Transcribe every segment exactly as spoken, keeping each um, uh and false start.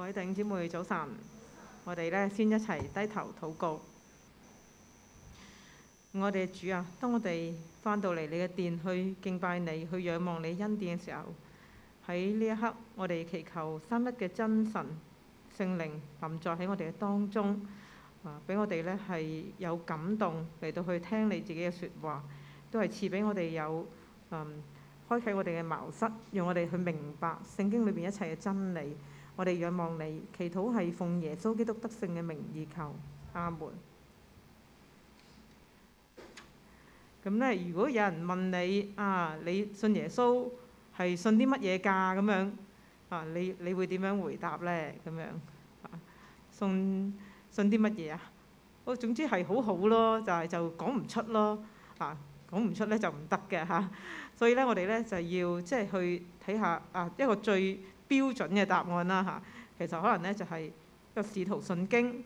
各位弟兄姊妹早晨，我哋咧先一齊低頭禱告。我哋主啊，當我哋翻到嚟你嘅殿去敬拜你、去仰望你恩典嘅時候，喺呢一刻我哋祈求三一嘅真神聖靈臨在喺我哋嘅當中，啊，俾我哋咧係有感動嚟到去聽你自己嘅説話，都係賜俾我哋有嗯開啟我哋嘅茅塞，讓我哋去明白聖經裏邊一切嘅真理。我哋仰望你，祈禱係奉耶穌基督得勝嘅名義求，阿門。咁咧，如果有人問你啊，你信耶穌係信啲乜嘢㗎？咁樣啊，你你會點樣回答咧？咁樣啊，信信啲乜嘢啊？我總之係好好咯，就係就講唔出咯，啊講唔出咧就唔得嘅嚇。所以咧，我哋咧就要即係去睇下啊一個最標準嘅答案啦嚇，其實可能咧就係一個使徒信經。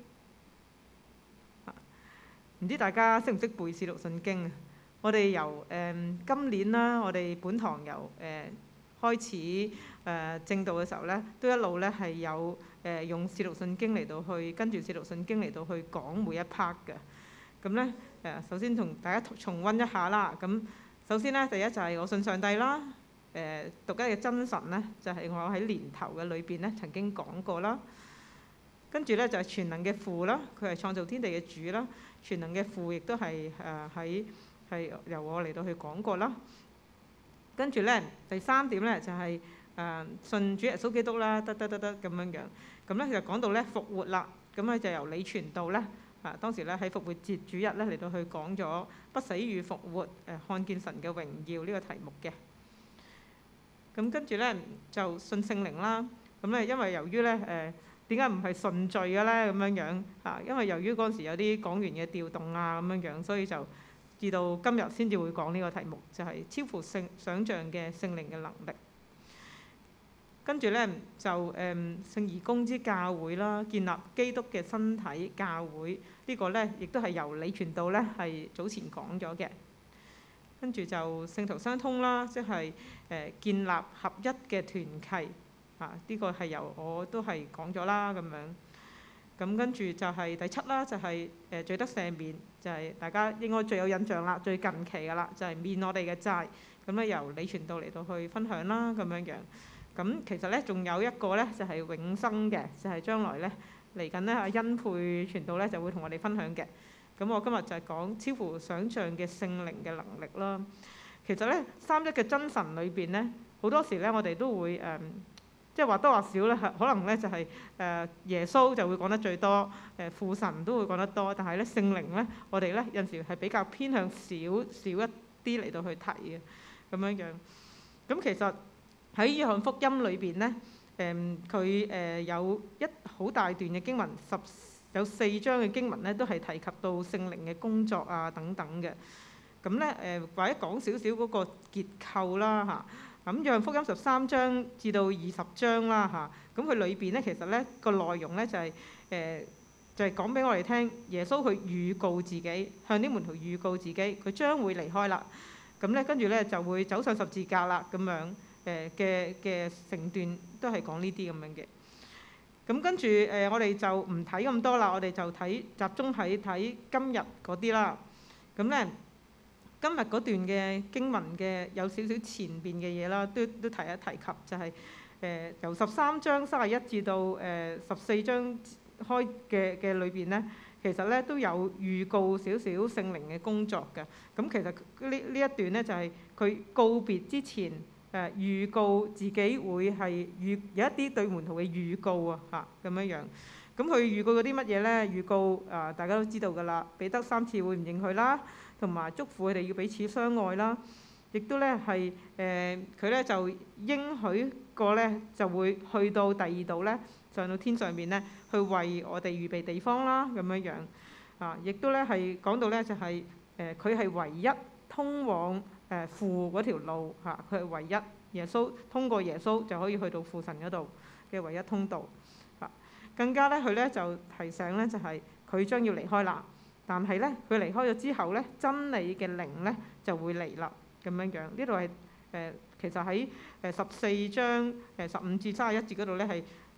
唔知大家識唔識背使徒信經啊？我哋由誒、呃、今年啦，我哋本堂由誒、呃、開始誒、呃、正道嘅時候咧，都一路咧係有誒、呃、用使徒信經嚟到去跟住使徒信經嚟到去講每一 part 嘅。咁咧誒，首先同大家重溫一下啦。咁首先咧，第一就係我信上帝啦。誒、呃、獨一嘅真神咧，就係、是、我喺年頭嘅裏邊咧曾經講過啦。跟住咧就係、是、全能嘅父啦，佢係創造天地嘅主啦。全能嘅父亦都係誒喺係由我嚟到去講過啦。跟住咧第三點咧就係、是、誒、呃、信主耶穌基督啦，得得得得咁樣樣。咁咧就講到咧復活啦，咁咧就由李傳道咧啊，當時咧喺復活節主日咧嚟到去講咗不死與復活誒、呃、看見神嘅榮耀呢個題目嘅。咁跟住咧就信聖靈啦。咁咧因為由於咧誒點解唔係順序嘅咧咁樣樣嚇？因為由於嗰陣時有啲講員嘅調動啊咁樣樣，所以就至到今日先至會講呢個題目，就係、是、超乎聖想像嘅聖靈嘅能力。跟住咧就誒聖而公之教會啦，建立基督嘅身體教會。這個、呢個咧亦都係由李傳道咧係早前講咗嘅。跟住就聖徒相通啦，即係誒建立合一嘅團契啊！呢、這個係由我都係講咗啦咁樣。咁跟住就係第七啦，就係、是、誒罪得赦免，就係、是、大家應該最有印象啦，最近期㗎啦，就係、是、免我哋嘅債。咁咧由李傳道嚟到去分享啦咁樣樣。咁其實咧仲有一個咧就係、是、永生嘅，就係、是、將來咧嚟緊咧阿恩佩傳道咧就會同我哋分享嘅。咁我今日就係講超乎想像嘅聖靈嘅能力啦。其實咧三一嘅真神裏邊咧，好多時咧我哋都會誒、呃，即係或多或少咧，可能咧就係、是、誒、呃、耶穌就會講得最多，誒、呃、父神都會講得多，但係咧聖靈咧，我哋咧有陣時係比較偏向少少一啲嚟到去提嘅咁樣樣。咁其實喺約翰福音裏邊咧，誒佢誒有一好大段嘅經文十。有四章嘅經文咧，都係提及到聖靈嘅工作啊等等嘅。咁咧誒，或者講少少嗰個結構啦嚇。咁約翰福音十三章至到二十章啦嚇。咁佢裏邊咧，其實咧個內容咧就係、是、誒、呃、就係、是、講俾我哋聽，耶穌去預告自己，向啲門徒預告自己，佢將會離開啦。咁咧跟住咧就會走上十字架啦咁樣誒嘅嘅成段都係講呢啲咁樣嘅。咁跟住誒、呃，我哋就唔睇咁多啦，我哋就睇集中喺睇今日嗰啲啦。咁咧，今日嗰段嘅經文嘅有少少前邊嘅嘢啦，都都提一提及，就係、是、誒、呃、由十三章三十一至到誒十四章開嘅嘅裏邊咧，其實咧都有預告少少聖靈嘅工作嘅。咁其實呢呢一段咧就係、是、佢告別之前。誒預告自己會係預有一啲對門徒嘅預告啊嚇咁樣樣，咁佢預告咗啲乜嘢咧？預告啊，大家都知道㗎啦，彼得三次會唔認佢啦，同埋祝福佢哋要彼此相愛啦，亦都咧係誒佢咧就應許過咧就會去到第二度咧，上到天上面咧去為我哋預備地方啦咁樣樣啊，亦都咧係講到咧就係誒佢係唯一通往誒父嗰條路嚇，佢係唯一耶穌通過耶穌就可以去到父神嗰度嘅唯一通道嚇。更加咧佢咧就提醒咧就係佢將要離開啦，但係咧佢離開咗之後咧，真理嘅靈咧就會嚟啦咁樣樣。呢度係誒其實喺誒十四章誒十五至三十一節嗰度咧係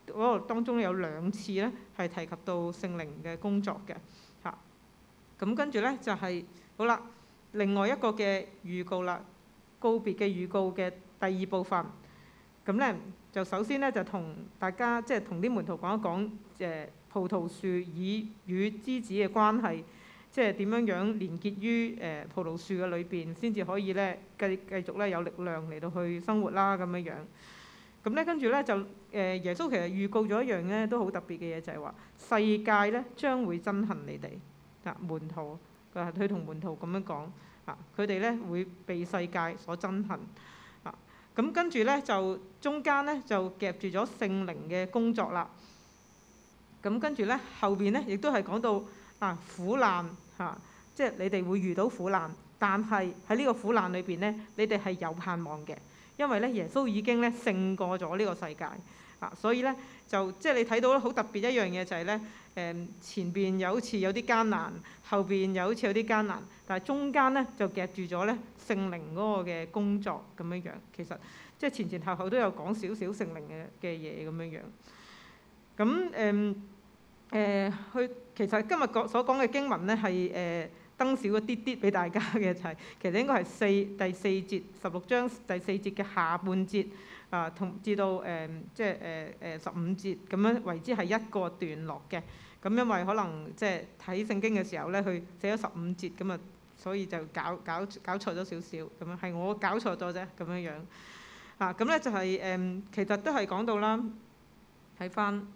嗰度當中有兩次咧係提及到聖靈嘅工作嘅嚇。咁跟住咧就係、是、好啦，另外一個嘅預告啦，告別嘅預告嘅第二部分。咁咧就首先咧就同大家即係同啲門徒講一講誒葡萄樹以與枝子嘅關係，即係點樣樣連結於誒葡萄樹嘅裏邊，先至可以咧繼繼續咧有力量嚟到去生活啦咁樣樣。咁咧跟住咧就誒耶穌其實預告咗一樣咧都好特別嘅嘢，就係話世界咧將會憎恨你哋啊，門徒佢係佢同門徒咁樣講啊，佢哋咧會被世界所憎恨。咁跟住咧就中間咧就夾住咗聖靈嘅工作啦。咁跟住咧後邊咧亦都係講到啊苦難嚇、啊，即係你哋會遇到苦難，但係喺呢個苦難裏邊咧，你哋係有盼望嘅，因為咧耶穌已經咧勝過咗呢個世界啊，所以咧就即係你睇到好特別一樣嘢就係咧誒前邊有好似有啲艱難，後邊又好似有啲艱難，但係中間咧就夾住咗咧聖靈嗰個嘅工作咁樣樣，其實即係前前後後都有講少少聖靈嘅嘅嘢咁樣樣。咁誒誒，佢其實今日講所講嘅經文咧係誒登少咗啲啲俾大家嘅，就係、是、其實應該係四第四節十六章第四節嘅下半節啊，同至到誒、呃、即係誒誒十五節咁樣為之係一個段落嘅。咁因為可能即係睇聖經嘅時候咧，佢寫咗十五節咁啊，所以就搞搞搞錯咗少少咁樣，係我搞錯咗啫咁樣樣啊。咁咧就係、是、誒、呃，其實都係講到啦，睇翻誒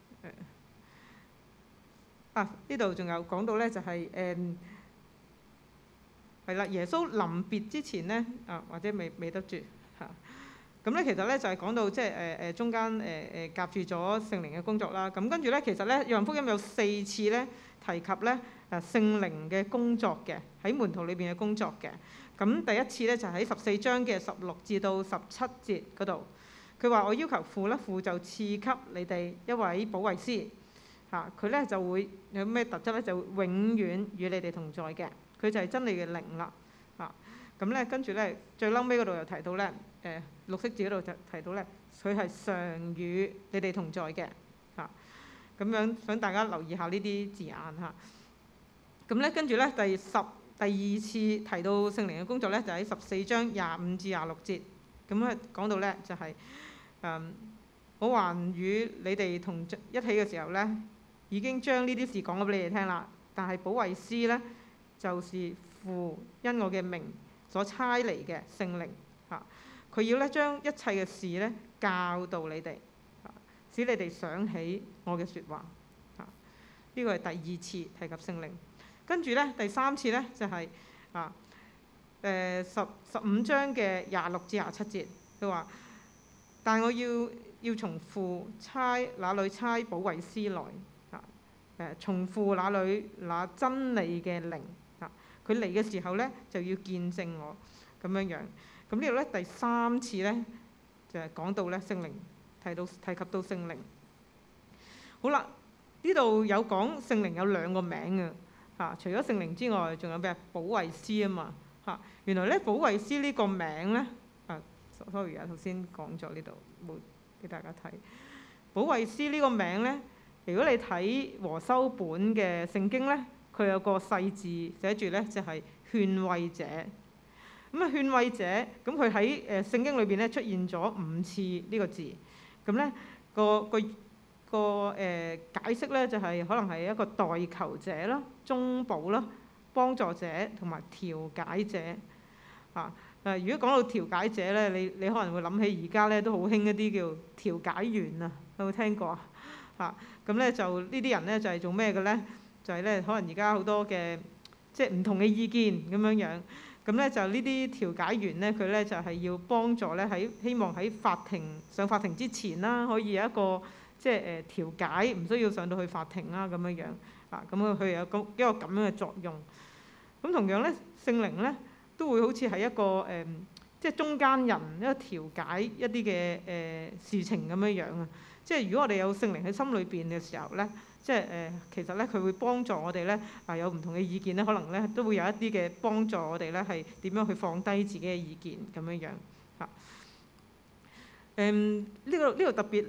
啊呢度仲有講到咧，就係誒係啦，耶穌臨別之前咧啊，或者未未得住嚇。咁咧其實咧就係講到即係誒誒中間誒誒夾住咗聖靈嘅工作啦。咁跟住咧其實咧約翰福音有四次咧提及咧誒聖靈嘅工作嘅，喺門徒裏邊嘅工作嘅。咁第一次咧就喺十四章嘅十六至到十七節嗰度，佢話我要求父咧，父就賜給你哋一位保惠師嚇，佢咧就會有咩特質咧？就會永遠與你哋同在嘅，佢就係真理嘅靈啦嚇。咁咧跟住咧最嬲尾嗰度又提到咧。誒、呃、綠色字嗰度就提到咧，佢係常與你哋同在嘅嚇，咁、啊、樣想大家留意下呢啲字眼嚇。咁、啊、咧跟住咧第十第二次提到聖靈嘅工作咧，就喺十四章廿五至廿六節，咁咧講到咧就係、是、誒、嗯、我還與你哋同一起嘅時候咧，已經將呢啲事講咗俾你哋聽啦。但係保惠師咧，就是父因我嘅名所差嚟嘅聖靈嚇。啊佢要咧將一切嘅事咧教導你哋，使你哋想起我嘅説話。啊，呢個係第二次提及聖靈。跟住咧第三次咧就係、是、啊誒十十五章嘅廿六至廿七節，佢話：但我要要從父差那裏差保惠師來啊誒，從父那裏那真理嘅靈啊，佢嚟嘅時候咧就要見證我咁樣樣。咁呢度咧第三次咧就係、是、講到咧聖靈提到提及到聖靈。好啦，呢度有講聖靈有兩個名嘅嚇、啊，除咗聖靈之外，仲有咩保惠師啊嘛嚇。原來咧保惠師呢個名咧啊 ，sorry 啊，頭先講咗呢度冇俾大家睇。保惠師呢個名咧，如果你睇和修本嘅聖經咧，佢有個細字寫住咧就係、是、勸慰者。咁啊，勸慰者，咁佢喺誒聖經裏邊咧出現咗五次呢個字，咁咧個個個誒解釋咧就係可能係一個代求者啦、中保啦、幫助者同埋調解者啊。誒，如果講到調解者咧，你你可能會諗起而家咧都好興一啲叫調解員啊，有冇聽過啊？嚇，咁咧就呢啲人咧就係做咩嘅咧？就係咧可能而家好多嘅即係唔同嘅意見咁樣樣。咁咧就呢啲調解員咧，佢咧就係要幫助咧喺希望喺法庭上法庭之前啦，可以有一個即係誒調解，唔需要上到去法庭啦咁樣樣啊。咁佢佢有個一個咁樣嘅作用。咁同樣咧，聖靈咧都會好似係一個誒，即係中間人一個調解一啲嘅誒事情咁樣樣啊。即係如果我哋有聖靈喺心裏邊嘅時候咧。即係誒、呃，其實咧佢會幫助我哋咧，啊有唔同嘅意見咧，可能咧都會有一啲嘅幫助我哋咧，係點樣去放低自己嘅意見咁樣樣嚇。誒呢個呢個特別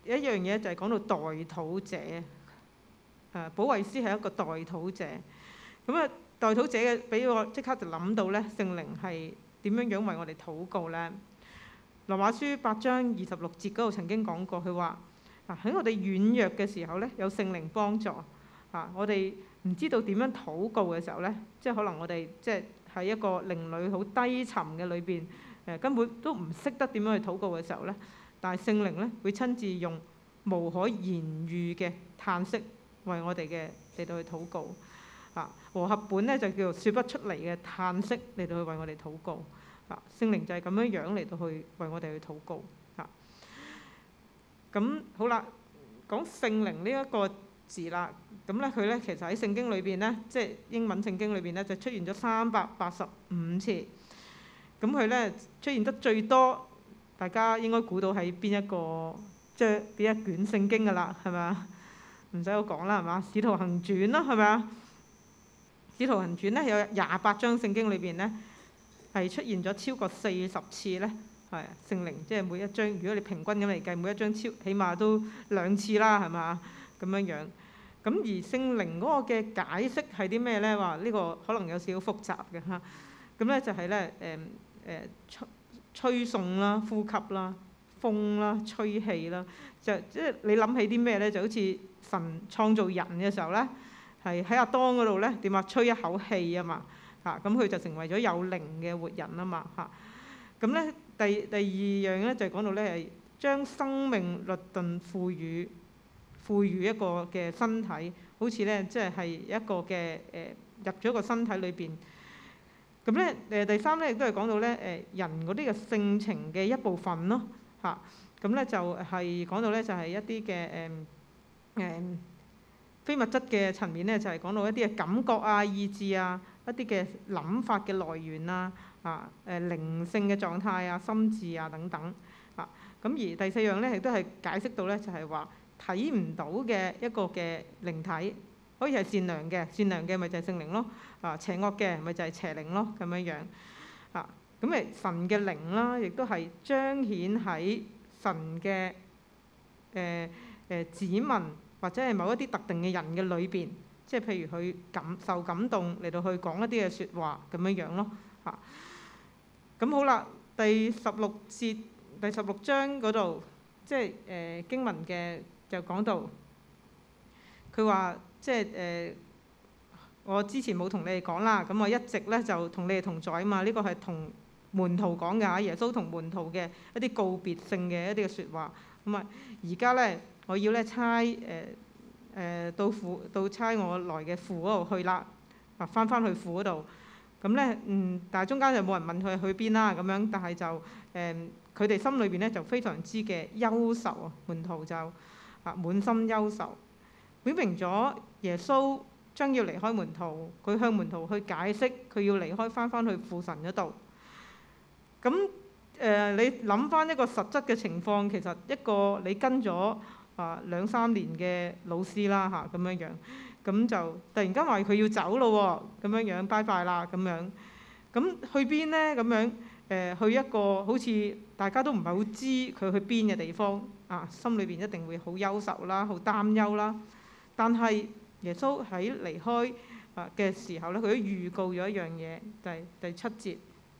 一樣嘢就係講到代禱者，誒保惠師係一個代禱者。咁啊，代禱者嘅俾我即刻就諗到咧，聖靈係點樣樣為我哋禱告咧？羅馬書八章二十六節嗰度曾經講過，佢話啊喺我哋軟弱嘅時候咧，有聖靈幫助啊。我哋唔知道點樣禱告嘅時候咧，即係可能我哋即係喺一個靈裡好低沉嘅裏邊，誒根本都唔識得點樣去禱告嘅時候咧，但係聖靈咧會親自用無可言喻嘅嘆息為我哋嘅嚟到去禱告啊。和合本咧就叫做説不出嚟嘅嘆息嚟到去為我哋禱告啊。聖靈就係咁樣樣嚟到去為我哋去禱告啊。咁好啦，講聖靈呢一個字啦，咁咧佢咧其實喺聖經裏邊咧，即係英文聖經裏邊咧就出現咗三百八十五次。咁佢咧出現得最多，大家應該估到喺邊一個即係邊一卷聖經㗎啦，係咪啊？唔使我講啦，係嘛？使徒行傳啦，係咪啊？使徒行傳咧有廿八章聖經裏邊咧係出現咗超過四十次咧，係聖靈，即係每一章，如果你平均咁嚟計，每一章超起碼都兩次啦，係嘛？咁樣樣。咁而聖靈嗰個嘅解釋係啲咩咧？話呢個可能有少少複雜嘅嚇。咁咧就係咧誒誒吹吹送啦、呼吸啦、風啦、吹氣啦，就即係你諗起啲咩咧？就好似神創造人嘅時候咧，係喺亞當嗰度咧點啊？吹一口氣啊嘛嚇，咁佢就成為咗有靈嘅活人啊嘛嚇。咁咧第第二樣咧就係講到咧係將生命律頓賦予賦予一個嘅身體，好似咧即係係一個嘅誒入咗個身體裏邊。咁咧誒第三咧亦都係講到咧誒人嗰啲嘅性情嘅一部分咯嚇。咁咧就係講到咧就係一啲嘅誒誒非物質嘅層面咧，就係講到一啲嘅感覺啊、意志啊、一啲嘅諗法嘅來源啊、啊誒靈性嘅狀態啊、心智啊等等啊。咁而第四樣咧亦都係解釋到咧就係話睇唔到嘅一個嘅靈體，可以係善良嘅，善良嘅咪就係聖靈咯。啊，邪惡嘅咪就係邪靈咯，咁樣樣啊。咁誒神嘅靈啦，亦都係彰顯喺神嘅誒誒子民或者係某一啲特定嘅人嘅裏邊，即係譬如佢感受感動嚟到去講一啲嘅説話咁樣樣咯嚇。咁好啦，第十六節第十六章嗰度，即係誒、呃、經文嘅就講到，佢話即係誒。呃我之前冇同你哋講啦，咁我一直咧就同你哋同在啊嘛。呢個係同門徒講嘅嚇，耶穌同門徒嘅一啲告別性嘅一啲嘅説話。咁啊，而家咧我要咧差誒誒到父到差我來嘅父嗰度去啦，啊翻翻去父嗰度。咁咧嗯，但係中間就冇人問佢去邊啦咁樣，但係就誒佢哋心裏邊咧就非常之嘅憂愁啊，門徒就啊滿心憂愁，表明咗耶穌將要離開門徒，佢向門徒去解釋，佢要離開翻翻去父神嗰度。咁誒、呃，你諗翻一個實質嘅情況，其實一個你跟咗啊兩三年嘅老師啦嚇，咁樣樣，咁就突然間話佢要走咯喎，咁樣樣拜拜啦咁樣。咁去邊咧？咁樣誒、呃，去一個好似大家都唔係好知佢去邊嘅地方啊，心裏邊一定會好憂愁啦，好擔憂啦。但係耶穌喺離開啊嘅時候咧，佢都預告咗一樣嘢，就係第七節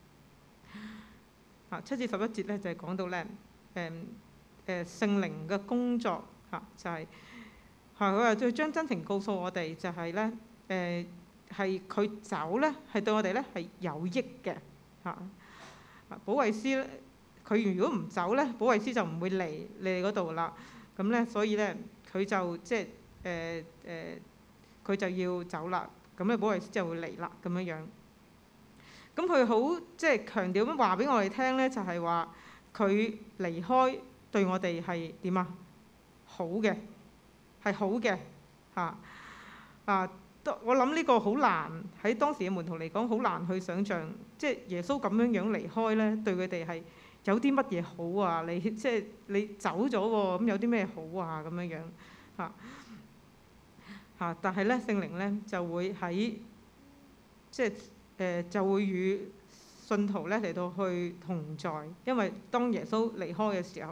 啊，七至十一節咧就係講到咧誒誒聖靈嘅工作嚇，就係係佢話要將真情告訴我哋，就係咧誒係佢走咧係對我哋咧係有益嘅嚇。保惠師咧，佢如果唔走咧，保惠師就唔會嚟你哋嗰度啦。咁咧，所以咧佢就即係誒誒。呃呃佢就要走啦，咁咧保惠師就會嚟啦，咁樣樣。咁佢好即係強調咁話俾我哋聽咧，就係話佢離開對我哋係點啊？好嘅，係好嘅嚇啊！我諗呢個好難喺當時嘅門徒嚟講，好難去想像，即係耶穌咁樣樣離開咧，對佢哋係有啲乜嘢好啊？你即係你走咗喎，咁有啲咩好啊？咁樣樣嚇。嚇！但係咧，聖靈咧就會喺即係誒、呃、就會與信徒咧嚟到去同在，因為當耶穌離開嘅時候咧，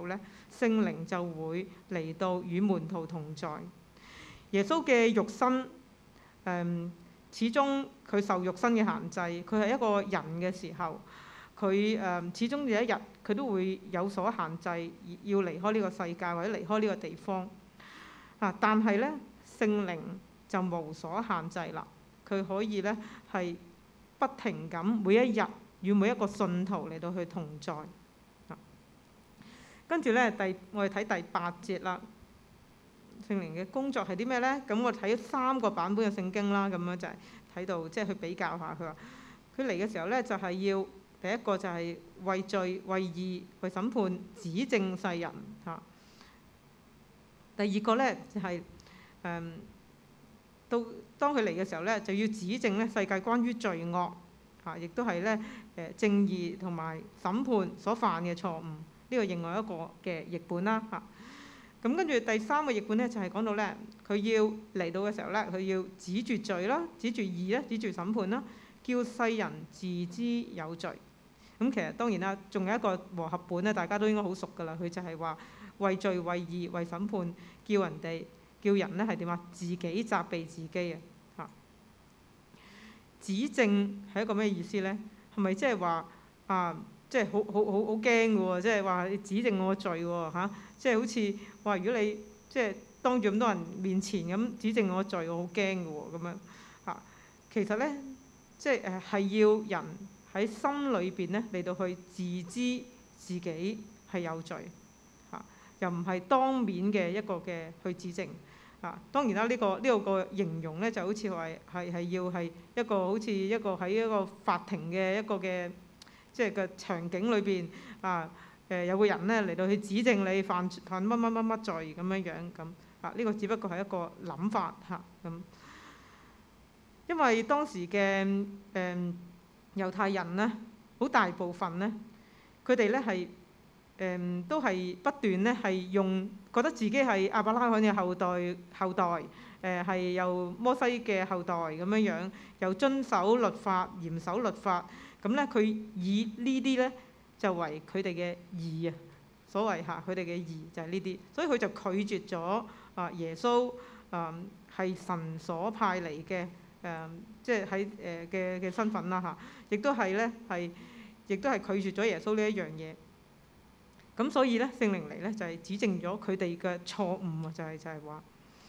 聖靈就會嚟到與門徒同在。耶穌嘅肉身，誒、嗯、始終佢受肉身嘅限制，佢係一個人嘅時候，佢誒、嗯、始終有一日佢都會有所限制，要離開呢個世界或者離開呢個地方。啊！但係咧，聖靈就無所限制啦，佢可以咧係不停咁每一日與每一個信徒嚟到去同在。啊、跟住咧，第我哋睇第八節啦。聖靈嘅工作係啲咩咧？咁我睇三個版本嘅聖經啦，咁樣就係睇到即係去比較下。佢話佢嚟嘅時候咧，就係、是、要第一個就係為罪、為義、為審判、指正世人嚇。啊第二個咧就係、是、誒、嗯，到當佢嚟嘅時候咧，就要指正咧世界關於罪惡嚇，亦都係咧誒正義同埋審判所犯嘅錯誤。呢、這個另外一個嘅譯本啦嚇。咁跟住第三個譯本咧就係、是、講到咧，佢要嚟到嘅時候咧，佢要指住罪啦，指住義啦，指住審判啦，叫世人自知有罪。咁其實當然啦，仲有一個和合本咧，大家都應該好熟㗎啦。佢就係話，為罪、為義、為審判，叫人哋叫人咧係點啊？自己責備自己啊！嚇，指正係一個咩意思咧？係咪即係話啊？即係好好好好驚嘅喎！即係話你指正我罪喎嚇！即係好似話如果你即係當住咁多人面前咁指正我罪，我好驚嘅喎咁樣嚇。其實咧，即係誒係要人喺心裏邊咧嚟到去自知自己係有罪。又唔係當面嘅一個嘅去指證啊！當然啦，呢、這個呢、這個個形容咧就好似話係係要係一個好似一個喺一個法庭嘅一個嘅即係個場景裏邊啊誒、呃、有個人咧嚟到去指證你犯犯乜乜乜乜罪咁樣樣咁啊！呢、這個只不過係一個諗法嚇咁、啊，因為當時嘅誒、呃、猶太人咧，好大部分咧，佢哋咧係。誒、嗯、都係不斷咧，係用覺得自己係亞伯拉罕嘅後代後代，誒、呃、係由摩西嘅後代咁樣樣，又遵守律法、嚴守律法，咁咧佢以呢啲咧就為佢哋嘅義啊，所謂嚇佢哋嘅義就係呢啲，所以佢就拒絕咗啊耶穌啊係神所派嚟嘅誒，即係喺誒嘅嘅身份啦嚇，亦都係咧係，亦都係拒絕咗耶穌呢一樣嘢。咁所以咧，聖靈嚟咧就係、是、指正咗佢哋嘅錯誤啊！就係、是、就係、是、話，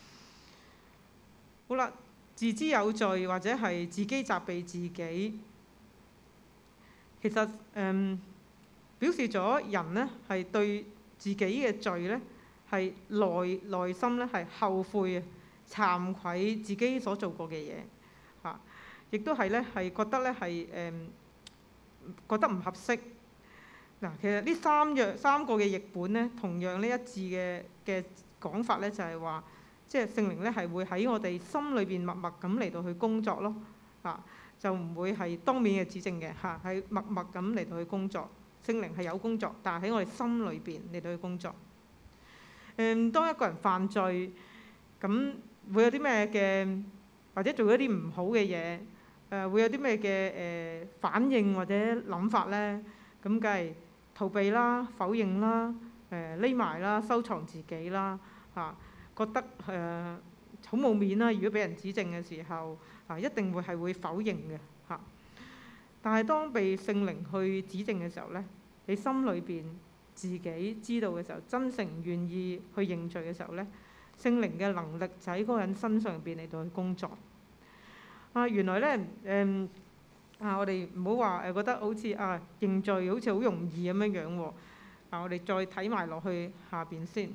好啦，自知有罪或者係自己責備自己，其實誒、嗯、表示咗人咧係對自己嘅罪咧係內內心咧係後悔啊、慚愧自己所做過嘅嘢嚇，亦都係咧係覺得咧係誒覺得唔合適。嗱，其實呢三樣三個嘅譯本咧，同樣呢一致嘅嘅講法咧，就係話，即係聖靈咧係會喺我哋心裏邊默默咁嚟到去工作咯，啊，就唔會係當面嘅指證嘅嚇，係默默咁嚟到去工作。聖靈係有工作，但係喺我哋心裏邊嚟到去工作。誒，當一個人犯罪，咁會有啲咩嘅，或者做一啲唔好嘅嘢，誒會有啲咩嘅誒反應或者諗法咧？咁梗係逃避啦、否認啦、誒匿埋啦、收藏自己啦，嚇、啊、覺得誒好冇面啦。如果俾人指證嘅時候，啊一定會係會否認嘅嚇、啊。但係當被聖靈去指證嘅時候咧，你心裏邊自己知道嘅時候，真誠願意去認罪嘅時候咧，聖靈嘅能力就喺嗰個人身上邊嚟到去工作。啊，原來咧誒。嗯啊！我哋唔好話誒，覺得好似啊認罪好似好容易咁樣樣喎。啊！我哋再睇埋落去下邊先。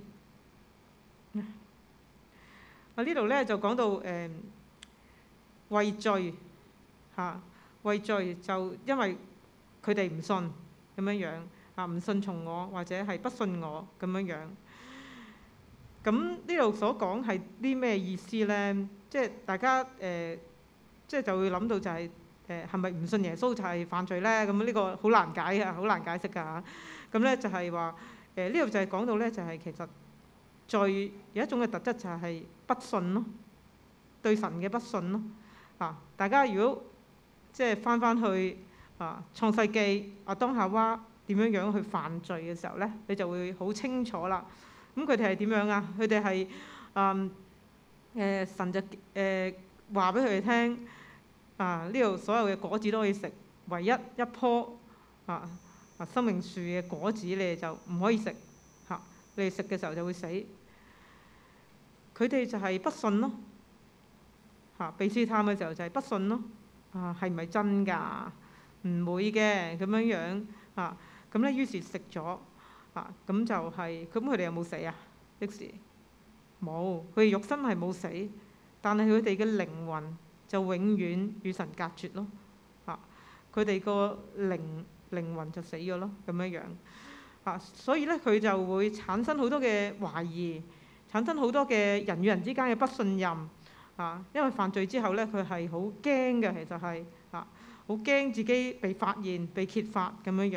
啊！呢度咧就講到誒、呃、為罪嚇、啊，為罪就因為佢哋唔信咁樣樣啊，唔信從我或者係不信我咁樣樣。咁呢度所講係啲咩意思咧？即係大家誒、呃，即係就會諗到就係、是。誒係咪唔信耶穌就係犯罪咧？咁呢個好難解啊，好難解釋㗎嚇。咁咧就係話誒呢度就係講到咧，就係其實罪有一種嘅特質就係不信咯，對神嘅不信咯。啊，大家如果即係翻翻去啊創世記亞當夏娃點樣樣去犯罪嘅時候咧，你就會好清楚啦。咁佢哋係點樣啊？佢哋係誒誒神就誒話俾佢哋聽啊，呢度所有嘅果子都可以食，唯一一棵啊啊生命樹嘅果子你哋就唔可以食嚇、啊，你哋食嘅時候就會死。佢哋就係不信咯嚇、啊，被試探嘅時候就係不信咯。啊，係咪真㗎？唔會嘅咁樣樣啊。咁咧，於是食咗啊，咁就係咁。佢哋有冇死啊？即時冇，佢哋肉身係冇死，但係佢哋嘅靈魂就永遠與神隔絕咯。啊，佢哋個靈靈魂就死咗咯，咁樣樣啊。所以咧，佢就會產生好多嘅懷疑，產生好多嘅人與人之間嘅不信任啊。因為犯罪之後咧，佢係好驚嘅，其實係啊，好驚自己被發現、被揭發咁樣樣。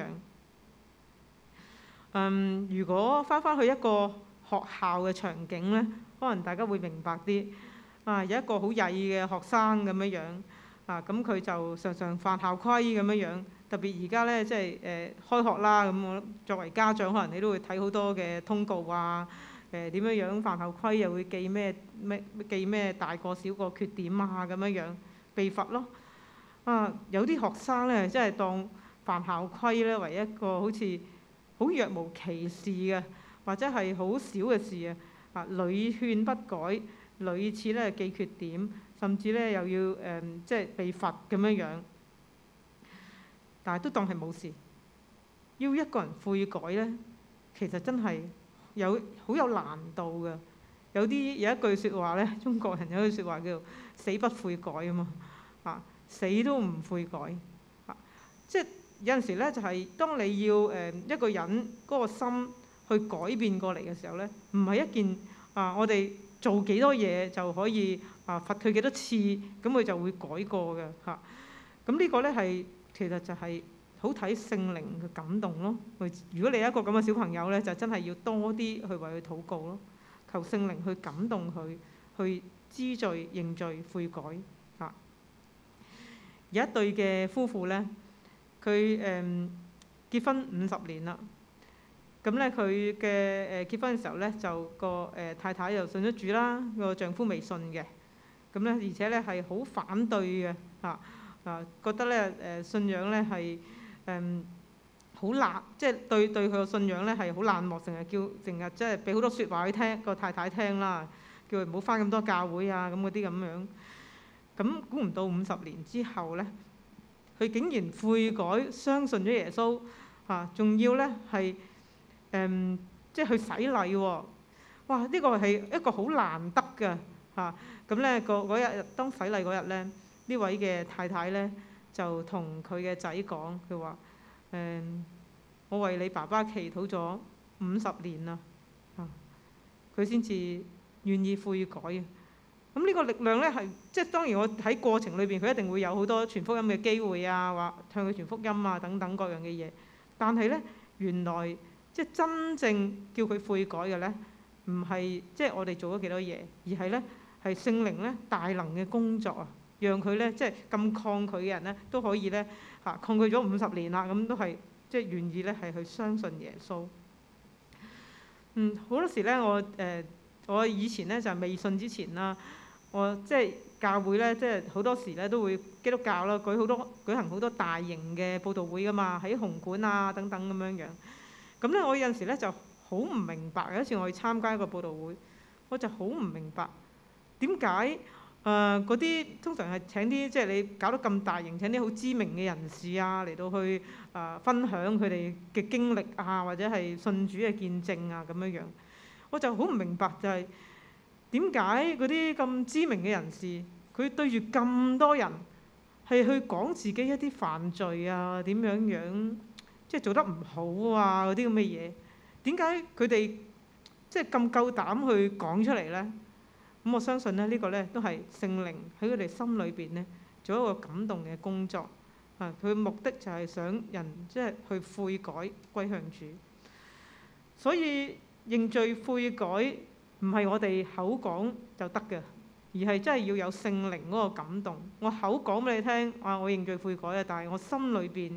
嗯，如果翻返去一個學校嘅場景咧，可能大家會明白啲。啊，有一個好曳嘅學生咁樣樣啊，咁佢就常常犯校規咁樣樣。特別而家咧，即係誒開學啦，咁我作為家長，可能你都會睇好多嘅通告啊。誒點樣樣犯校規又會記咩咩記咩大過小過缺點啊，咁樣樣被罰咯。啊，有啲學生咧，真係當犯校規咧為一個好似好若無其事嘅，或者係好少嘅事啊！啊，屢勸不改，屢次咧記缺點，甚至咧又要誒、呃、即係被罰咁樣樣，但係都當係冇事。要一個人悔改咧，其實真係有好有難度嘅。有啲有一句説話咧，中國人有一句説話叫做死不悔改啊嘛，啊死都唔悔改啊，即係。有陣時咧，就係當你要誒一個人嗰個心去改變過嚟嘅時候咧，唔係一件啊，我哋做幾多嘢就可以啊罰佢幾多次，咁佢就會改過嘅嚇。咁呢個咧係其實就係好睇聖靈嘅感動咯。如果你有一個咁嘅小朋友咧，就真係要多啲去為佢禱告咯，求聖靈去感動佢，去知罪認罪悔改嚇。有一對嘅夫婦咧。佢誒、嗯、結婚五十年啦，咁咧佢嘅誒結婚嘅時候咧，就個誒、呃、太太又信咗主啦，個丈夫未信嘅，咁咧而且咧係好反對嘅嚇啊，覺得咧誒、呃、信仰咧係誒好冷，即係對對佢個信仰咧係好冷漠，成日叫成日即係俾好多説話佢聽個太太聽啦，叫佢唔好返咁多教會啊咁嗰啲咁樣，咁估唔到五十年之後咧。佢竟然悔改，相信咗耶穌嚇，仲要咧係誒，即係去洗禮喎！哇！呢個係一個好難得嘅嚇。咁咧個嗰日當洗禮嗰日咧，呢位嘅太太咧就同佢嘅仔講，佢話誒：我為你爸爸祈禱咗五十年啦嚇，佢先至願意悔改嘅。咁呢個力量咧係，即係當然我喺過程裏邊，佢一定會有好多傳福音嘅機會啊，話向佢傳福音啊等等各樣嘅嘢。但係咧，原來即係真正叫佢悔改嘅咧，唔係即係我哋做咗幾多嘢，而係咧係聖靈咧大能嘅工作啊，讓佢咧即係咁抗拒嘅人咧都可以咧嚇抗拒咗五十年啦，咁都係即係願意咧係去相信耶穌。嗯，好多時咧我誒、呃、我以前咧就係未信之前啦。我即係教會咧，即係好多時咧都會基督教啦，舉好多舉行好多大型嘅佈道會噶嘛，喺紅館啊等等咁樣樣。咁咧，我有陣時咧就好唔明白。有一次我去參加一個佈道會，我就好唔明白點解誒嗰啲通常係請啲即係你搞得咁大型，請啲好知名嘅人士啊嚟到去誒、呃、分享佢哋嘅經歷啊，或者係信主嘅見證啊咁樣樣。我就好唔明白就係、是。點解嗰啲咁知名嘅人士，佢對住咁多人係去講自己一啲犯罪啊，點樣樣即係做得唔好啊嗰啲咁嘅嘢？點解佢哋即係咁夠膽去講出嚟呢？咁我相信咧，呢個咧都係聖靈喺佢哋心裏邊咧做一個感動嘅工作啊！佢嘅目的就係想人即係去悔改歸向主，所以認罪悔改。唔係我哋口講就得嘅，而係真係要有聖靈嗰個感動。我口講俾你聽，啊我認罪悔改啊，但係我心裏邊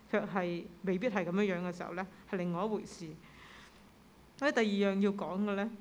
卻係未必係咁樣樣嘅時候呢，係另外一回事。所以第二樣要講嘅呢，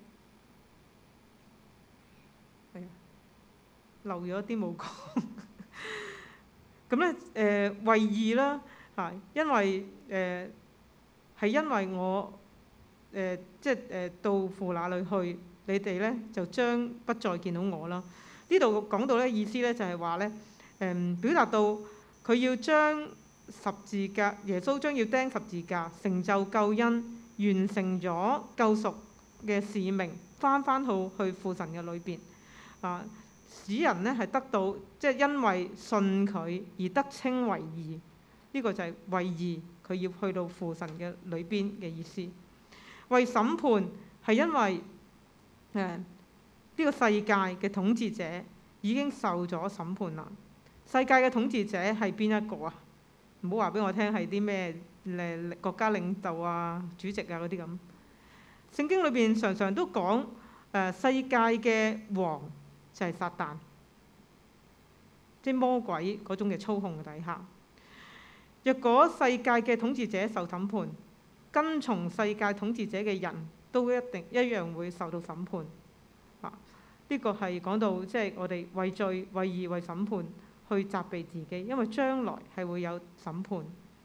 係漏咗啲冇講。咁咧誒為義啦嚇，因為誒係、呃、因為我誒、呃、即係誒、呃、到父那裏去，你哋咧就將不再見到我啦。呢度講到咧意思咧就係話咧誒表達到佢要將十字架，耶穌將要釘十字架，成就救恩，完成咗救贖嘅使命，翻翻去去父神嘅裏邊啊。使人咧係得到，即係因為信佢而得稱為義，呢、這個就係為義，佢要去到父神嘅裏邊嘅意思。為審判係因為誒呢、呃這個世界嘅統治者已經受咗審判啦。世界嘅統治者係邊一個啊？唔好話俾我聽係啲咩誒國家領導啊、主席啊嗰啲咁。聖經裏邊常常都講誒、呃、世界嘅王就係撒旦，即係魔鬼嗰種嘅操控底下。若果世界嘅統治者受審判，跟從世界統治者嘅人都一定一樣會受到審判。啊，呢個係講到即係我哋為罪、為義、為審判去責備自己，因為將來係會有審判。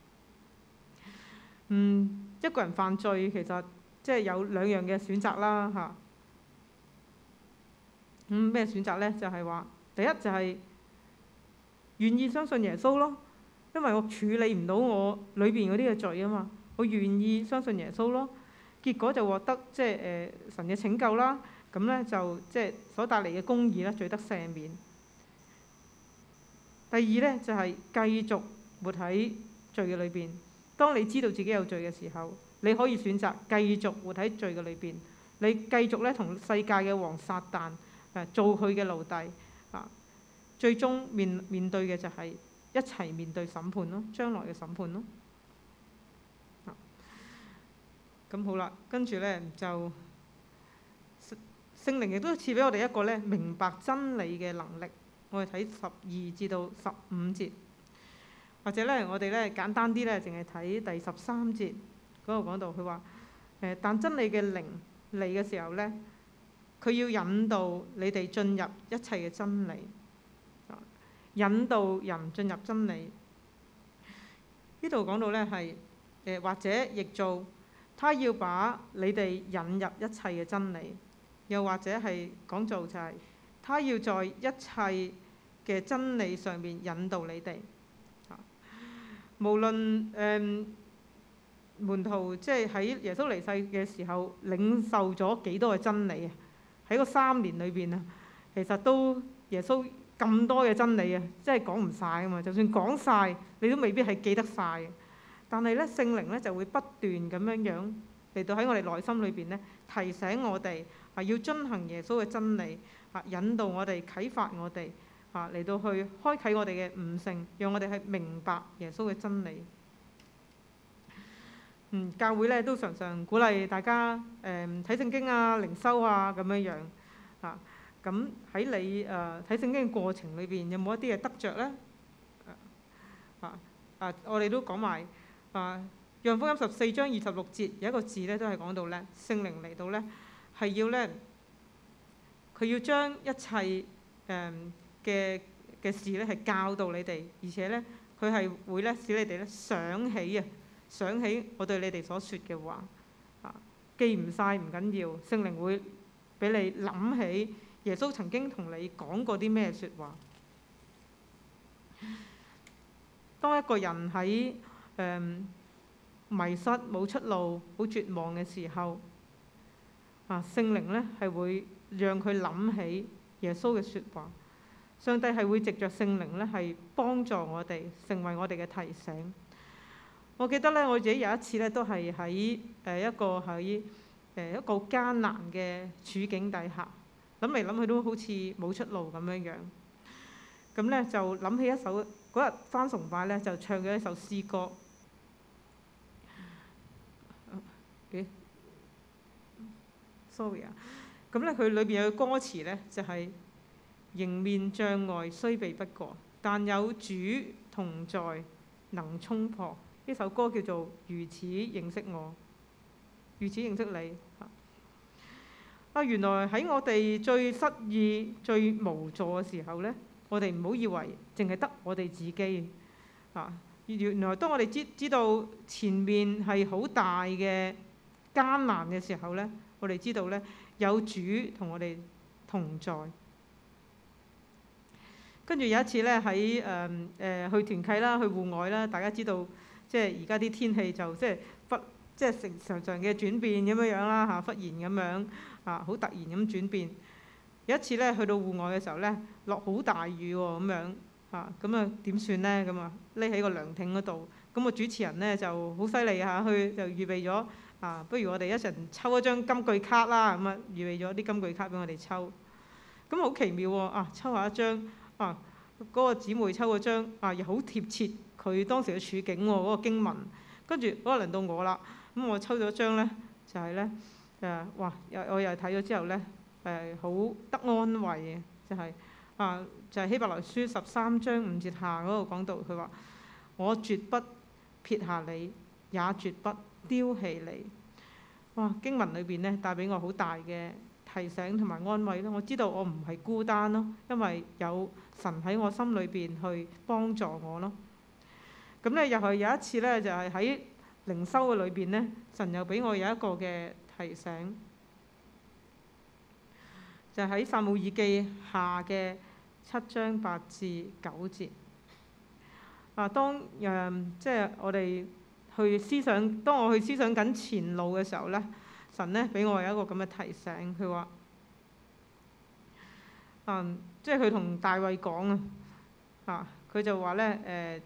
嗯，一個人犯罪其實即係有兩樣嘅選擇啦嚇。咁咩、嗯、選擇呢？就係、是、話第一就係願意相信耶穌咯，因為我處理唔到我裏邊嗰啲嘅罪啊嘛，我願意相信耶穌咯，結果就獲得即係誒神嘅拯救啦。咁咧就即係所帶嚟嘅公義咧，罪得赦免。第二咧就係、是、繼續活喺罪嘅裏邊。當你知道自己有罪嘅時候，你可以選擇繼續活喺罪嘅裏邊，你繼續咧同世界嘅王撒旦誒做佢嘅奴隸啊，最終面面對嘅就係一齊面對審判咯，將來嘅審判咯。啊，咁好啦，跟住咧就聖靈亦都賜俾我哋一個咧明白真理嘅能力。我哋睇十二至到十五節，或者咧我哋咧簡單啲咧，淨係睇第十三節嗰度講到，佢話誒，但真理嘅靈嚟嘅時候咧，佢要引導你哋進入一切嘅真理，引導人進入真理。呢度講到咧係誒，或者譯做他要把你哋引入一切嘅真理，又或者係講做就係、是、他要在一切嘅真理上面引導你哋。無論誒、嗯、門徒即係喺耶穌離世嘅時候領受咗幾多嘅真理啊，喺個三年裏邊啊，其實都耶穌咁多嘅真理啊，真係講唔晒啊嘛。就算講晒，你都未必係記得晒嘅。但係咧，聖靈咧就會不斷咁樣樣嚟到喺我哋內心裏邊咧，提醒我哋啊，要遵行耶穌嘅真理啊，引導我哋、啟發我哋啊，嚟到去開啟我哋嘅悟性，讓我哋係明白耶穌嘅真理。嗯，教會咧都常常鼓勵大家誒睇聖經啊、靈修啊咁樣樣啊。咁喺你誒睇聖經嘅過程裏邊，有冇一啲嘅得着咧？啊啊，我哋都講埋啊，約翰福音十四章二十六節有一個字咧，都係講到咧，聖靈嚟到咧係要咧，佢要將一切誒嘅嘅事咧係教導你哋，而且咧佢係會咧使你哋咧想起啊。想起我對你哋所說嘅話，啊，記唔晒唔緊要，聖靈會俾你諗起耶穌曾經同你講過啲咩説話。當一個人喺誒、嗯、迷失冇出路、好絕望嘅時候，啊，聖靈咧係會讓佢諗起耶穌嘅説話。上帝係會藉着聖靈咧係幫助我哋，成為我哋嘅提醒。我記得咧，我自己有一次咧，都係喺誒一個喺誒一個艱難嘅處境底下，諗嚟諗去都好似冇出路咁樣樣。咁咧就諗起一首嗰日返崇拜咧，就唱咗一首詩歌。咦？sorry 啊。咁咧佢裏邊有個歌詞咧，就係、是、迎面障礙雖避不過，但有主同在能衝破。 呢首歌叫做《如此認識我》，如此認識你。啊，原來喺我哋最失意、最無助嘅時候呢，我哋唔好以為淨係得我哋自己啊！原來當我哋知知道前面係好大嘅艱難嘅時候呢，我哋知道呢，有主同我哋同在。跟住有一次呢，喺誒誒去團契啦，去戶外啦，大家知道即係而家啲天氣就即係忽即係成常常嘅轉變咁樣樣啦嚇，忽然咁樣啊，好突然咁轉變。有一次呢，去到戶外嘅時候呢，落好大雨喎咁樣嚇，咁啊點算呢？咁啊匿喺個涼亭嗰度，咁個主持人呢就好犀利嚇，佢就預備咗啊，不如我哋一陣抽一張金句卡啦，咁啊預備咗啲金句卡俾我哋抽。咁好奇妙喎啊！抽下一張啊，嗰、那個姊妹抽嗰張啊，又好貼切佢當時嘅處境喎，嗰、那個經文。跟住嗰個輪到我啦，咁我抽咗張呢，就係、是、呢，誒、啊，哇！又我又睇咗之後呢，誒、啊、好得安慰嘅，就係、是、啊，就係、是、希伯來書十三章五節下嗰度講到，佢話：我絕不撇下你，也絕不丟棄你。哇！經文裏邊呢，帶俾我好大嘅提醒同埋安慰咯，我知道我唔係孤單咯，因為有神喺我心裏邊去幫助我咯。咁咧又係有一次咧，就係喺靈修嘅裏邊咧，神又俾我有一個嘅提醒，就喺撒母耳記下嘅七章八至九節。啊，當誒、呃、即係我哋去思想，當我去思想緊前路嘅時候咧，神咧俾我有一個咁嘅提醒，佢話：嗯，即係佢同大衛講啊，啊，佢就話咧誒。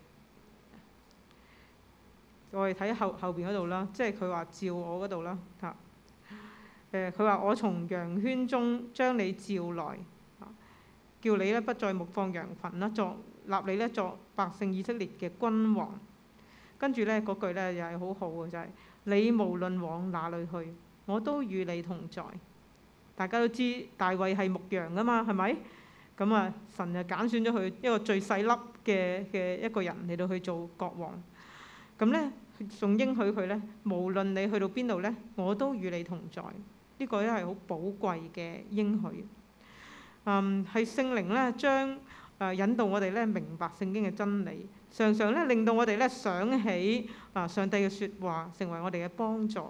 我哋睇後後邊嗰度啦，即係佢話召我嗰度啦嚇。誒，佢話我從羊圈中將你召來，啊、叫你咧不再牧放羊群啦，作立你咧作百姓以色列嘅君王。跟住咧嗰句咧又係好好嘅，就係、是、你無論往哪裏去，我都與你同在。大家都知大衛係牧羊噶嘛，係咪？咁啊，神就揀選咗佢一個最細粒嘅嘅一個人嚟到去做國王。咁咧。仲應許佢咧，無論你去到邊度咧，我都與你同在。呢、這個咧係好寶貴嘅應許。嗯，係聖靈咧將誒引導我哋咧明白聖經嘅真理，常常咧令到我哋咧想起啊上帝嘅説話，成為我哋嘅幫助。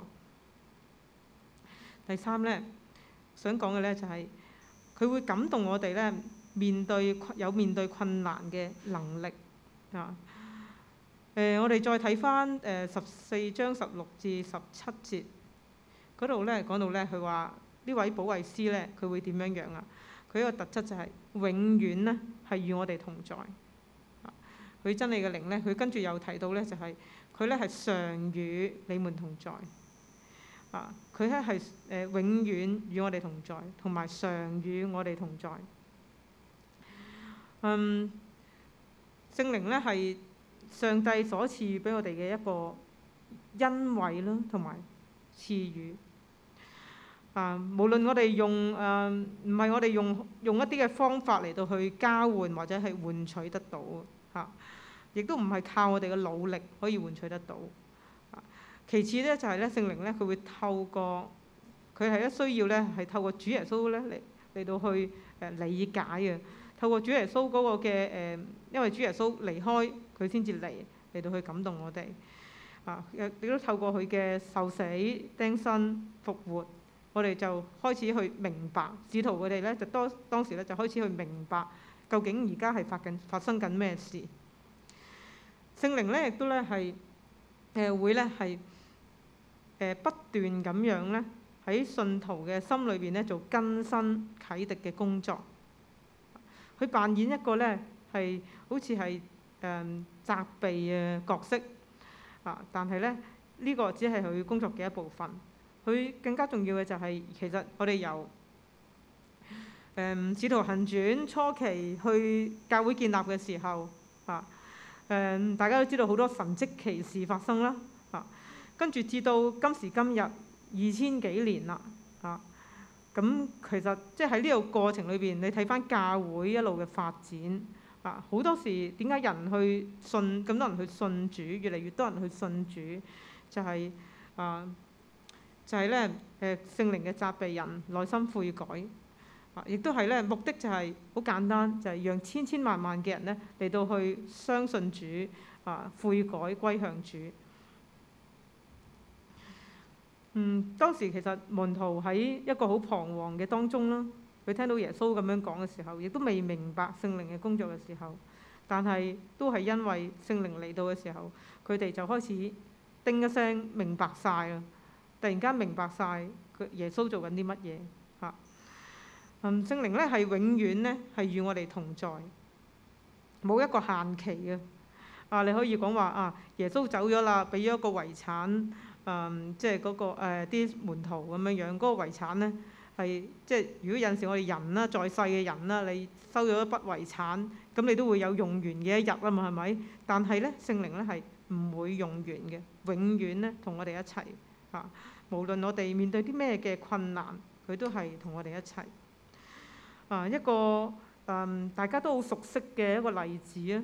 第三咧想講嘅咧就係、是、佢會感動我哋咧面對有面對困難嘅能力啊。誒、呃，我哋再睇翻誒十四章十六至十七節嗰度咧，講到咧，佢話呢位保惠師咧，佢會點樣樣啊？佢一個特質就係永遠咧係與我哋同在。佢、啊、真理嘅靈咧，佢跟住又提到咧，就係佢咧係常與你們同在。啊，佢咧係誒永遠與我哋同在，同埋常與我哋同在。嗯，聖靈咧係上帝所賜俾我哋嘅一個恩惠啦，同埋賜予啊。無論我哋用誒唔係我哋用用一啲嘅方法嚟到去交換或者係換取得到嚇，亦都唔係靠我哋嘅努力可以換取得到。啊，其次咧就係咧聖靈咧，佢會透過佢係一需要咧係透過主耶穌咧嚟嚟到去誒理解嘅。透過主耶穌嗰個嘅誒，因為主耶穌離開佢先至嚟嚟到去感動我哋啊！亦都透過佢嘅受死、釘身、復活，我哋就開始去明白，使徒佢哋咧就當當時咧就開始去明白究竟而家係發緊發生緊咩事。聖靈咧亦都咧係誒會咧係誒不斷咁樣咧喺信徒嘅心裏邊咧做更新啟迪嘅工作。佢扮演一個咧係好似係誒責備嘅角色啊，但係咧呢、呢個只係佢工作嘅一部分。佢更加重要嘅就係、是、其實我哋由誒使徒行傳初期去教會建立嘅時候啊，誒、呃、大家都知道好多神蹟奇事發生啦啊，跟住至到今時今日二千幾年啦啊。咁其實即係喺呢個過程裏邊，你睇翻教會一路嘅發展， 啊，好多時點解人去信咁多人去信主，越嚟越多人去信主，就係、啊，就係咧誒聖靈嘅責備人內心悔改，啊，亦都係咧目的就係好簡單，就係、是、讓千千萬萬嘅人咧嚟到去相信主，啊，悔改歸向主。嗯，當時其實門徒喺一個好彷徨嘅當中啦。佢聽到耶穌咁樣講嘅時候，亦都未明白聖靈嘅工作嘅時候，但係都係因為聖靈嚟到嘅時候，佢哋就開始叮一聲明白晒啦。突然間明白晒佢耶穌做緊啲乜嘢嚇。嗯，聖靈咧係永遠咧係與我哋同在，冇一個限期嘅。啊，你可以講話啊，耶穌走咗啦，俾咗一個遺產，嗯，即係嗰個誒啲門徒咁樣樣，嗰個遺產咧。係即係，如果有陣時我哋人啦，在世嘅人啦，你收咗一筆遺產，咁你都會有用完嘅一日啊嘛，係咪？但係咧，聖靈咧係唔會用完嘅，永遠咧同我哋一齊嚇。無論我哋面對啲咩嘅困難，佢都係同我哋一齊。啊，一個嗯大家都好熟悉嘅一個例子啊，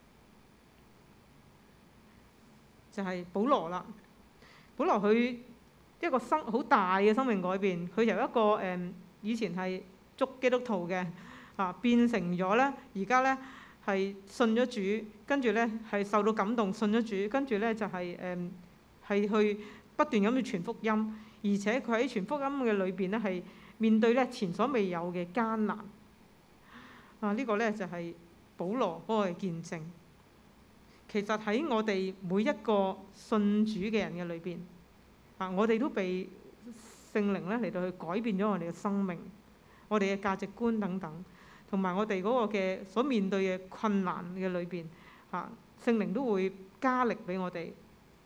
就係保羅啦。保羅佢一個生好大嘅生命改變，佢由一個誒、嗯、以前係捉基督徒嘅啊，變成咗咧，而家咧係信咗主，跟住咧係受到感動，信咗主，跟住咧就係誒係去不斷咁去傳福音，而且佢喺傳福音嘅裏邊咧係面對咧前所未有嘅艱難啊！這個、呢個咧就係、是、保羅嗰個嘅見證。其實喺我哋每一個信主嘅人嘅裏邊。啊！我哋都被聖靈咧嚟到去改變咗我哋嘅生命，我哋嘅價值觀等等，同埋我哋嗰個嘅所面對嘅困難嘅裏邊，嚇聖靈都會加力俾我哋。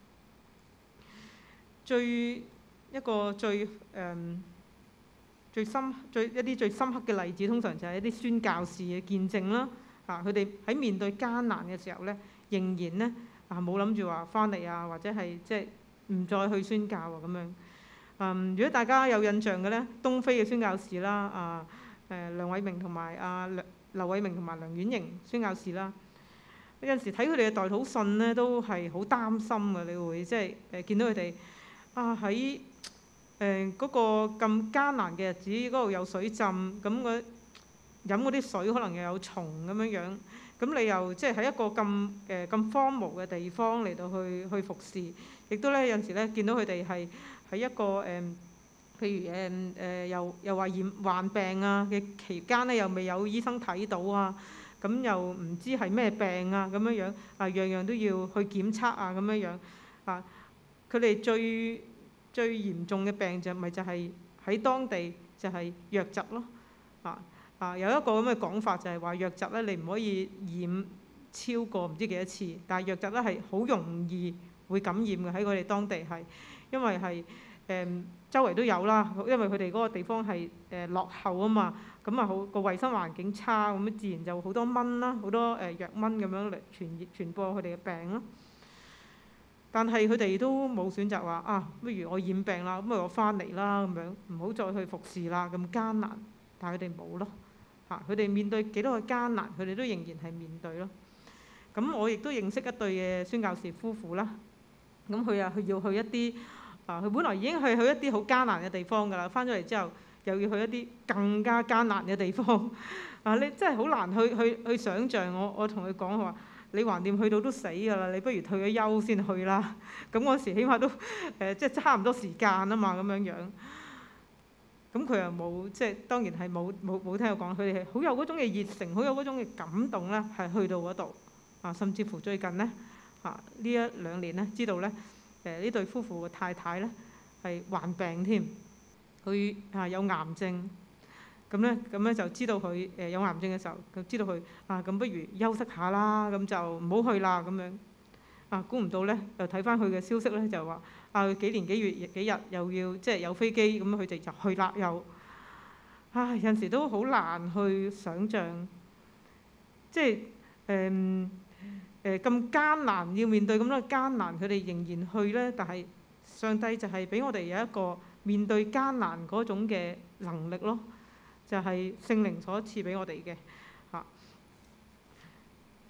最一個最誒、嗯、最深最一啲最深刻嘅例子，通常就係一啲宣教士嘅見證啦。嚇佢哋喺面對艱難嘅時候咧，仍然咧啊冇諗住話翻嚟啊，或者係即係。唔再去宣教啊咁樣。嗯，如果大家有印象嘅咧，東非嘅宣教士啦，啊誒梁偉明同埋阿劉劉偉明同埋梁婉瑩宣教士啦，有陣時睇佢哋嘅代禱信咧，都係好擔心嘅。你會即係誒見到佢哋啊喺誒嗰個咁艱難嘅日子，嗰度有水浸，咁嗰飲嗰啲水可能又有蟲咁樣樣，咁你又即係喺一個咁誒咁荒蕪嘅地方嚟到去去服侍。亦都咧有陣時咧見到佢哋係喺一個誒、呃，譬如誒誒、呃、又又話染患病啊嘅期間咧，又未有醫生睇到啊，咁又唔知係咩病啊咁樣樣啊，樣樣都要去檢測啊咁樣樣啊。佢哋最最嚴重嘅病就咪就係喺當地就係瘧疾咯啊啊！有一個咁嘅講法就係話瘧疾咧，你唔可以染超過唔知幾多次，但係瘧疾咧係好容易會感染嘅，喺佢哋當地係，因為係誒、呃、周圍都有啦，因為佢哋嗰個地方係誒、呃、落後啊嘛，咁啊好個衞生環境差，咁自然就好多蚊啦，好多誒藥、呃、蚊咁樣嚟傳傳播佢哋嘅病咯。但係佢哋都冇選擇話啊，不如我染病啦，咁咪我翻嚟啦咁樣，唔好再去服侍啦，咁艱難。但係佢哋冇咯，嚇佢哋面對幾多個艱難，佢哋都仍然係面對咯。咁我亦都認識一對嘅宣教士夫婦啦。咁佢啊，佢要去一啲啊，佢本來已經係去一啲好艱難嘅地方㗎啦，翻咗嚟之後又要去一啲更加艱難嘅地方啊！你真係好難去去去想像。我我同佢講，佢話你橫掂去到都死㗎啦，你不如退咗休先去啦。咁嗰時起碼都誒、呃，即係差唔多時間啊嘛，咁樣樣。咁佢又冇即係當然係冇冇冇聽我講，佢哋係好有嗰種嘅熱誠，好有嗰種嘅感動咧，係去到嗰度啊，甚至乎最近咧。啊！呢一兩年咧，知道咧，誒呢對夫婦嘅太太咧係患病添，佢啊有癌症，咁咧咁咧就知道佢誒有癌症嘅時候，就知道佢啊咁不如休息下啦，咁就唔好去啦咁樣。啊，估唔到咧，又睇翻佢嘅消息咧，就話啊佢幾年幾月幾日又要即係有飛機，咁佢哋就去啦又。啊，有陣時都好難去想像，即係誒。嗯誒咁艱難，要面對咁多艱難，佢哋仍然去咧。但係上帝就係俾我哋有一個面對艱難嗰種嘅能力咯，就係聖靈所賜俾我哋嘅嚇。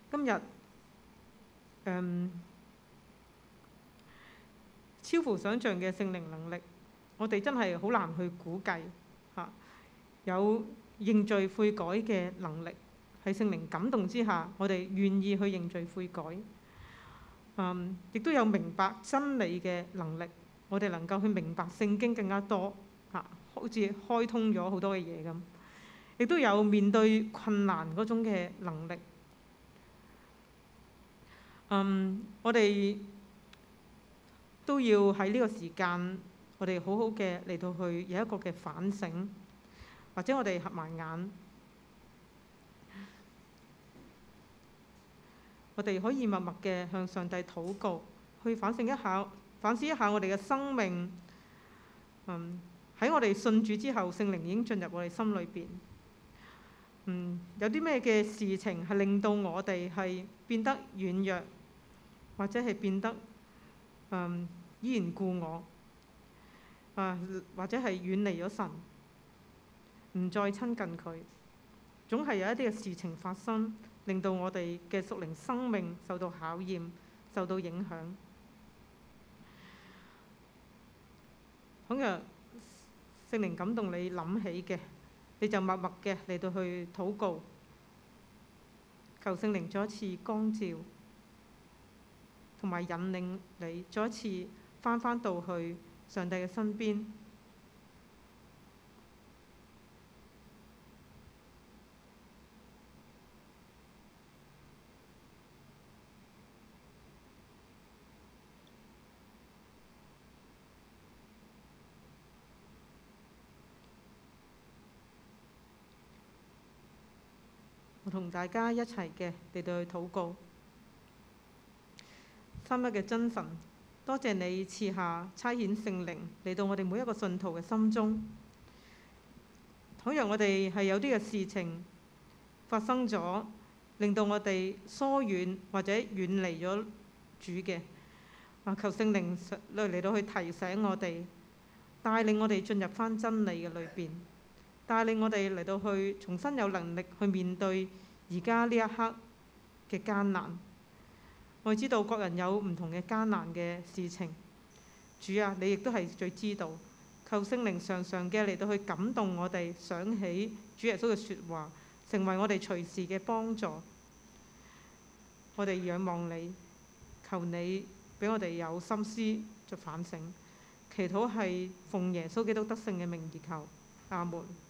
今日、嗯、超乎想像嘅聖靈能力，我哋真係好難去估計嚇。有認罪悔改嘅能力，喺聖靈感動之下，我哋願意去認罪悔改。嗯，亦都有明白真理嘅能力，我哋能夠去明白聖經更加多嚇，好似開通咗好多嘅嘢咁。亦都有面對困難嗰種嘅能力。嗯，我哋都要喺呢個時間，我哋好好嘅嚟到去有一個嘅反省，或者我哋合埋眼，我哋可以默默嘅向上帝禱告，去反省一下，反思一下我哋嘅生命。嗯，喺我哋信主之後，聖靈已經進入我哋心裏邊。嗯，有啲咩嘅事情係令到我哋係變得軟弱，或者係變得嗯依然故我啊，或者係遠離咗神，唔再親近佢，總係有一啲嘅事情發生，令到我哋嘅屬靈生命受到考驗、受到影響。倘若聖靈感動你諗起嘅，你就默默嘅嚟到去禱告，求聖靈再一次光照，同埋引領你再一次返返到去上帝嘅身邊。我同大家一齊嘅嚟到去禱告。三一嘅真神，多謝你賜下差遣聖靈嚟到我哋每一個信徒嘅心中。倘若我哋係有啲嘅事情發生咗，令到我哋疏遠或者遠離咗主嘅，啊，求聖靈嚟到去提醒我哋，帶領我哋進入返真理嘅裏邊，帶領我哋嚟到去重新有能力去面對而家呢一刻嘅艱難。我知道各人有唔同嘅艱難嘅事情，主啊，你亦都係最知道。求聖靈常常嘅嚟到去感動我哋，想起主耶穌嘅説話，成為我哋隨時嘅幫助。我哋仰望你，求你俾我哋有心思作反省。祈禱係奉耶穌基督得勝嘅名而求，阿門。